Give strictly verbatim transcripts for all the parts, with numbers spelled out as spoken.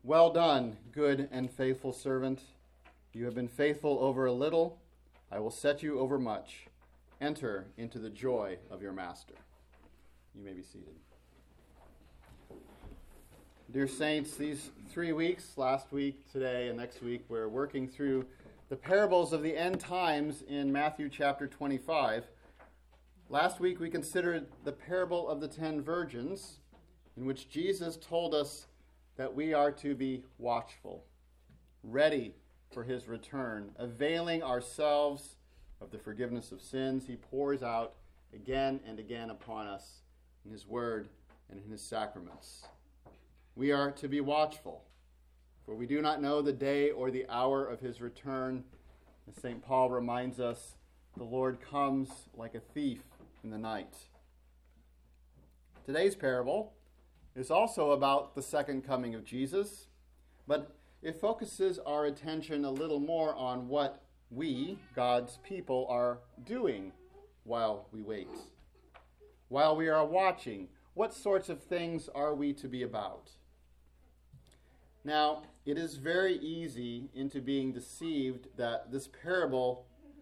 Well done, good and faithful servant. You have been faithful over a little. I will set you over much. Enter into the joy of your master. You may be seated. Dear saints, these three weeks, last week, today, and next week, we're working through the parables of the end times in Matthew chapter twenty-five. Last week we considered the parable of the ten virgins, in which Jesus told us that we are to be watchful, ready for his return, availing ourselves of the forgiveness of sins he pours out again and again upon us in his word and in his sacraments. We are to be watchful, for we do not know the day or the hour of his return. As Saint Paul reminds us, the Lord comes like a thief in the night. Today's parable is also about the second coming of Jesus, but it focuses our attention a little more on what we, God's people, are doing while we wait. While we are watching, what sorts of things are we to be about? Now, it is very easy into being deceived that this parable,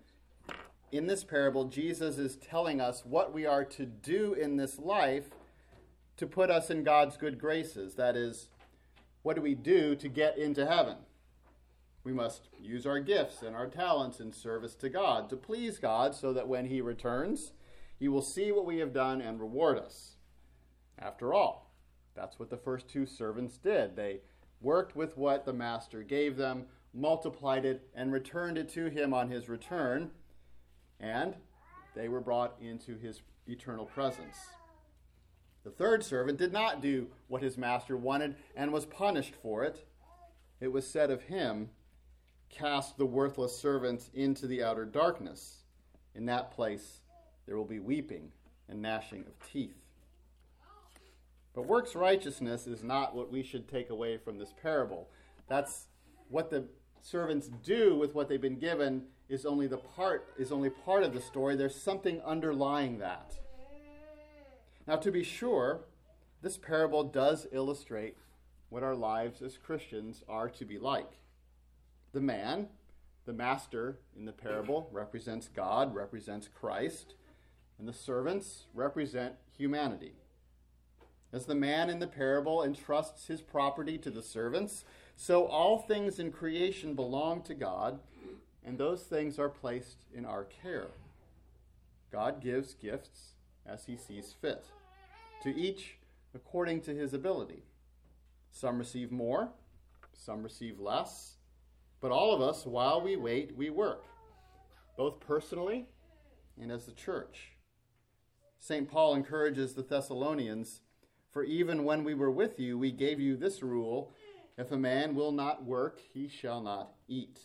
in this parable, Jesus is telling us what we are to do in this life to put us in God's good graces. That is, what do we do to get into heaven? We must use our gifts and our talents in service to God, to please God, so that when he returns, he will see what we have done and reward us. After all, that's what the first two servants did. They worked with what the master gave them, multiplied it, and returned it to him on his return, and they were brought into his eternal presence. The third servant did not do what his master wanted and was punished for it. It was said of him, "Cast the worthless servant into the outer darkness. In that place there will be weeping and gnashing of teeth." But works righteousness is not what we should take away from this parable. That's what the servants do with what they've been given is only the part is only part of the story. There's something underlying that. Now, to be sure, this parable does illustrate what our lives as Christians are to be like. The man, the master in the parable, represents God, represents Christ, and the servants represent humanity. As the man in the parable entrusts his property to the servants, so all things in creation belong to God, and those things are placed in our care. God gives gifts as he sees fit, to each according to his ability. Some receive more, some receive less, but all of us, while we wait, we work, both personally and as the church. Saint Paul encourages the Thessalonians, "For even when we were with you, we gave you this rule, if a man will not work, he shall not eat."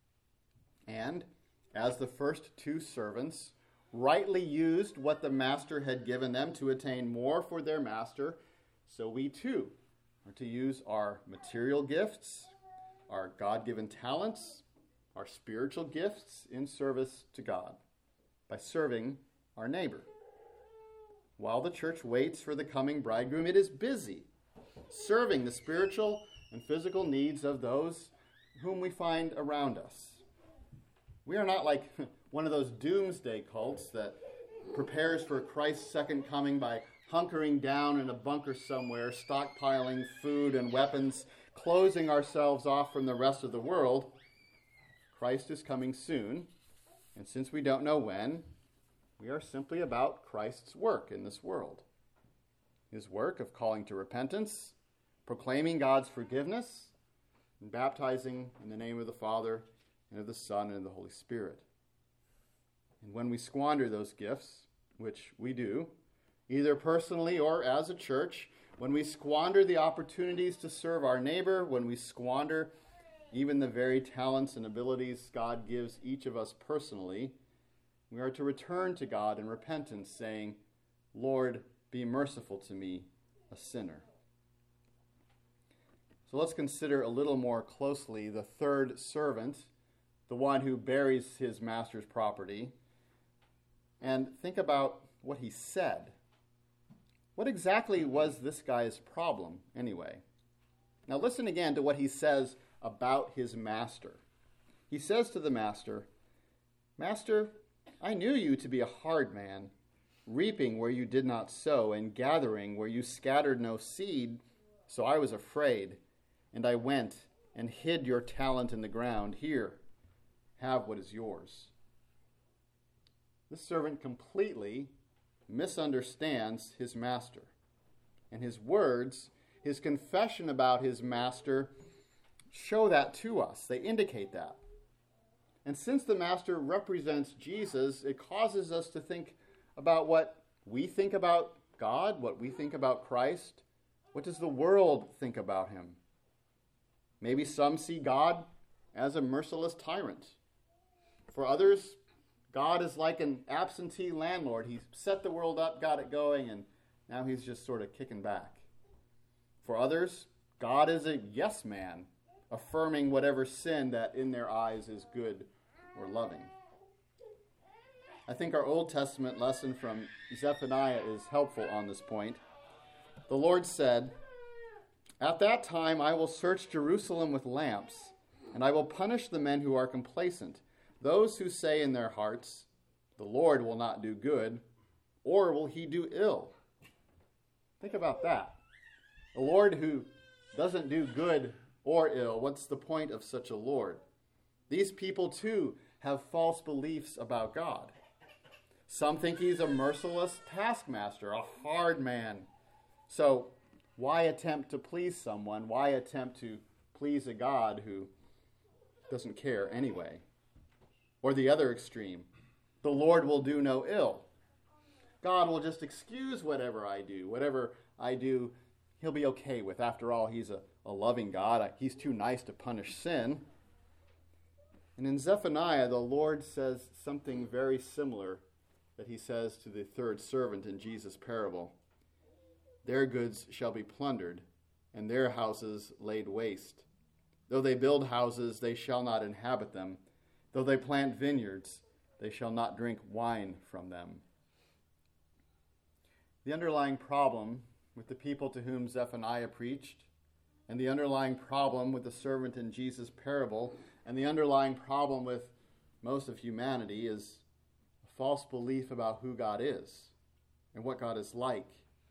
And as the first two servants rightly used what the master had given them to attain more for their master, so we too are to use our material gifts, our God-given talents, our spiritual gifts in service to God by serving our neighbor. While the church waits for the coming bridegroom, it is busy serving the spiritual and physical needs of those whom we find around us. We are not like one of those doomsday cults that prepares for Christ's second coming by hunkering down in a bunker somewhere, stockpiling food and weapons, closing ourselves off from the rest of the world. Christ is coming soon, and since we don't know when, we are simply about Christ's work in this world. His work of calling to repentance, proclaiming God's forgiveness, and baptizing in the name of the Father, and of the Son, and of the Holy Spirit. And when we squander those gifts, which we do, either personally or as a church, when we squander the opportunities to serve our neighbor, when we squander even the very talents and abilities God gives each of us personally, we are to return to God in repentance, saying, "Lord, be merciful to me, a sinner." So let's consider a little more closely the third servant, the one who buries his master's property, and think about what he said. What exactly was this guy's problem, anyway? Now listen again to what he says about his master. He says to the master, "Master, I knew you to be a hard man, reaping where you did not sow, and gathering where you scattered no seed. So I was afraid, and I went and hid your talent in the ground. Here, have what is yours." This servant completely misunderstands his master. And his words, his confession about his master, show that to us. They indicate that. And since the master represents Jesus, it causes us to think about what we think about God, what we think about Christ. What does the world think about him? Maybe some see God as a merciless tyrant. For others, God is like an absentee landlord. He's set the world up, got it going, and now he's just sort of kicking back. For others, God is a yes man, affirming whatever sin that in their eyes is good or loving. I think our Old Testament lesson from Zephaniah is helpful on this point. The Lord said, "At that time I will search Jerusalem with lamps, and I will punish the men who are complacent, those who say in their hearts, 'The Lord will not do good,' or will he do ill?" Think about that. A Lord who doesn't do good or ill. What's the point of such a Lord? These people too have false beliefs about God. Some think he's a merciless taskmaster, a hard man. So why attempt to please someone? Why attempt to please a God who doesn't care anyway? Or the other extreme, the Lord will do no ill. God will just excuse whatever I do. Whatever I do, he'll be okay with. After all, he's a, a loving God. He's too nice to punish sin. And in Zephaniah, the Lord says something very similar that he says to the third servant in Jesus' parable. "Their goods shall be plundered, and their houses laid waste. Though they build houses, they shall not inhabit them. Though they plant vineyards, they shall not drink wine from them." The underlying problem with the people to whom Zephaniah preached, and the underlying problem with the servant in Jesus' parable, and the underlying problem with most of humanity is a false belief about who God is and what God is like.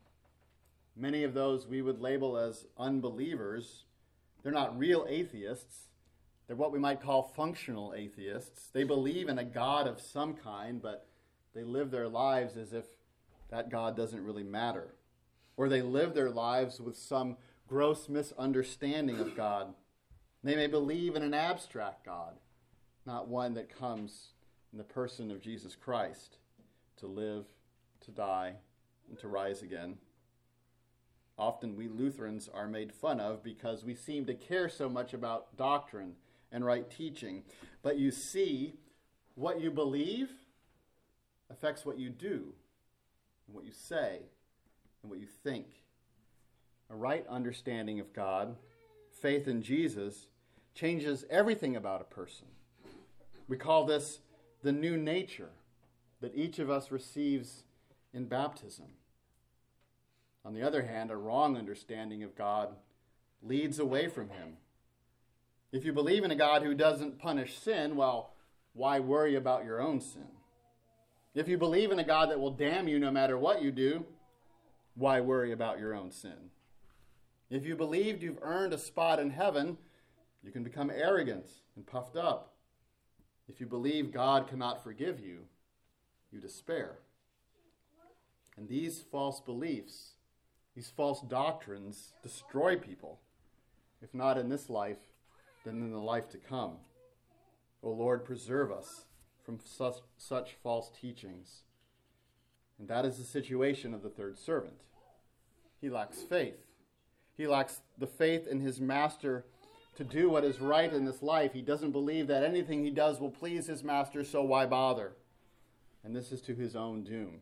Many of those we would label as unbelievers, they're not real atheists. They're what we might call functional atheists. They believe in a God of some kind, but they live their lives as if that God doesn't really matter. Or they live their lives with some gross misunderstanding of God. They may believe in an abstract God, not one that comes in the person of Jesus Christ to live, to die, and to rise again. Often we Lutherans are made fun of because we seem to care so much about doctrine and right teaching. But you see, what you believe affects what you do, and what you say, and what you think. A right understanding of God, faith in Jesus, changes everything about a person. We call this the new nature that each of us receives in baptism. On the other hand, a wrong understanding of God leads away from him. If you believe in a God who doesn't punish sin, well, why worry about your own sin? If you believe in a God that will damn you no matter what you do, why worry about your own sin? If you believed you've earned a spot in heaven, you can become arrogant and puffed up. If you believe God cannot forgive you, you despair. And these false beliefs, these false doctrines destroy people, if not in this life, then in the life to come. O Lord, preserve us from such, such false teachings. And that is the situation of the third servant. He lacks faith. He lacks the faith in his master to do what is right in this life. He doesn't believe that anything he does will please his master, so why bother? And this is to his own doom.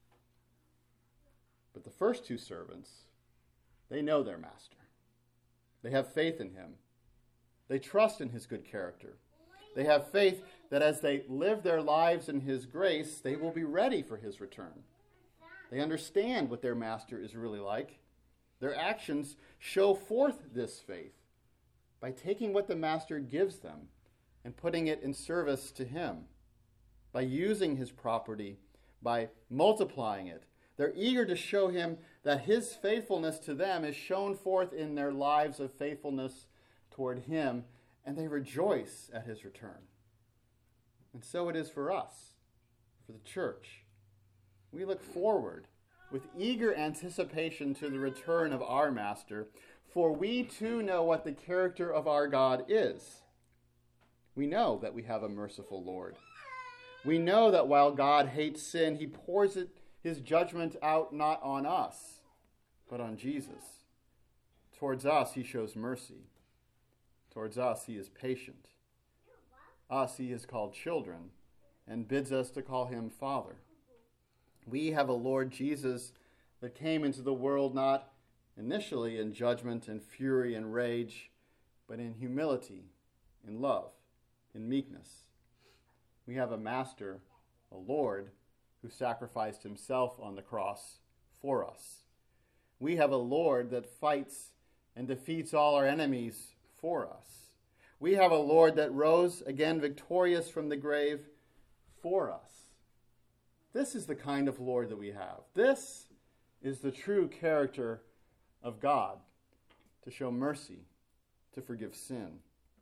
But the first two servants, they know their master. They have faith in him. They trust in his good character. They have faith that as they live their lives in his grace, they will be ready for his return. They understand what their master is really like. Their actions show forth this faith by taking what the master gives them and putting it in service to him, by using his property, by multiplying it. They're eager to show him that his faithfulness to them is shown forth in their lives of faithfulness toward him, and they rejoice at his return. And so it is for us, for the church. We look forward with eager anticipation to the return of our Master, for we too know what the character of our God is. We know that we have a merciful Lord. We know that while God hates sin, he pours it, his judgment out not on us, but on Jesus. Towards us, he shows mercy. Towards us, he is patient. Us, he is called children, and bids us to call him Father. We have a Lord Jesus that came into the world not initially in judgment and fury and rage, but in humility, in love, in meekness. We have a Master, a Lord, who sacrificed himself on the cross for us. We have a Lord that fights and defeats all our enemies for us. We have a Lord that rose again victorious from the grave for us. This is the kind of Lord that we have. This is the true character of God, to show mercy, to forgive sin.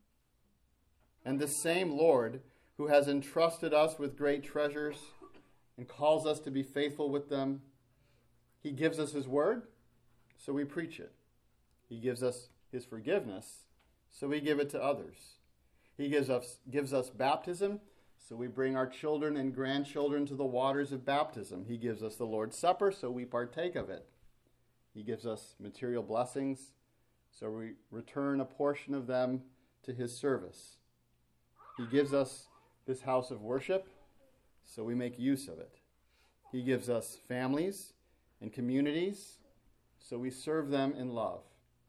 And the same Lord who has entrusted us with great treasures and calls us to be faithful with them, he gives us his word, so we preach it. He gives us his forgiveness, so we give it to others. He gives us, gives us baptism, so we bring our children and grandchildren to the waters of baptism. He gives us the Lord's Supper, so we partake of it. He gives us material blessings, so we return a portion of them to his service. He gives us this house of worship, so we make use of it. He gives us families and communities, so we serve them in love.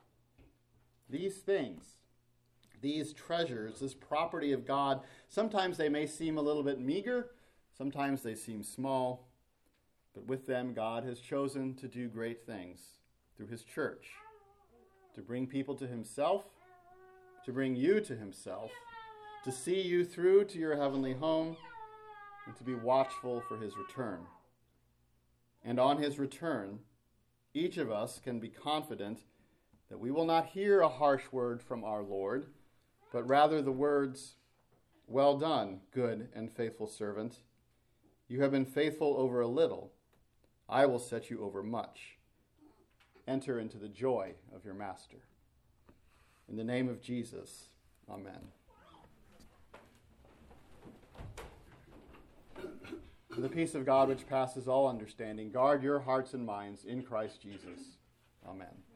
These things, these treasures, this property of God, sometimes they may seem a little bit meager, sometimes they seem small, but with them God has chosen to do great things through his church, to bring people to himself, to bring you to himself, to see you through to your heavenly home, and to be watchful for his return. And on his return, each of us can be confident that we will not hear a harsh word from our Lord, but rather the words, "Well done, good and faithful servant. You have been faithful over a little. I will set you over much. Enter into the joy of your master." In the name of Jesus, amen. The peace of God which passes all understanding, guard your hearts and minds in Christ Jesus. Amen.